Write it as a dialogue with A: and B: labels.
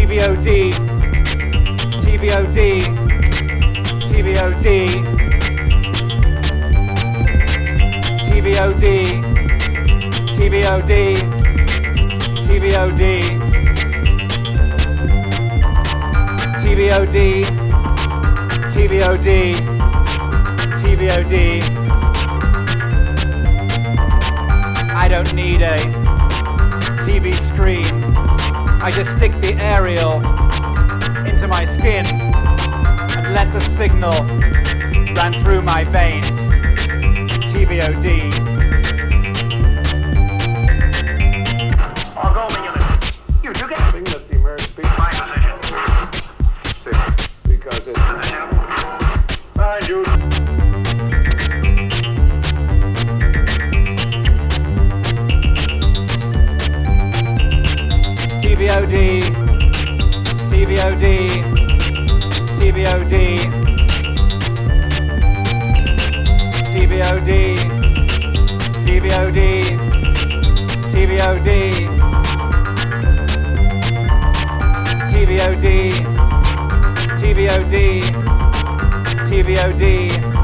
A: TVOD, TVOD, TVOD, TVOD, TVOD, TVOD, TVOD, TVOD, TVOD. I don't need a TV screen. I just stick the aerial into my skin and let the signal run through my veins. TVOD.
B: All go when you listen. You do get
C: Thing that the American people
B: my position.
C: because it's fine, dude.
A: TVOD, TVOD, TVOD, TVOD, TVOD, TVOD, TVOD, TVOD, TVOD.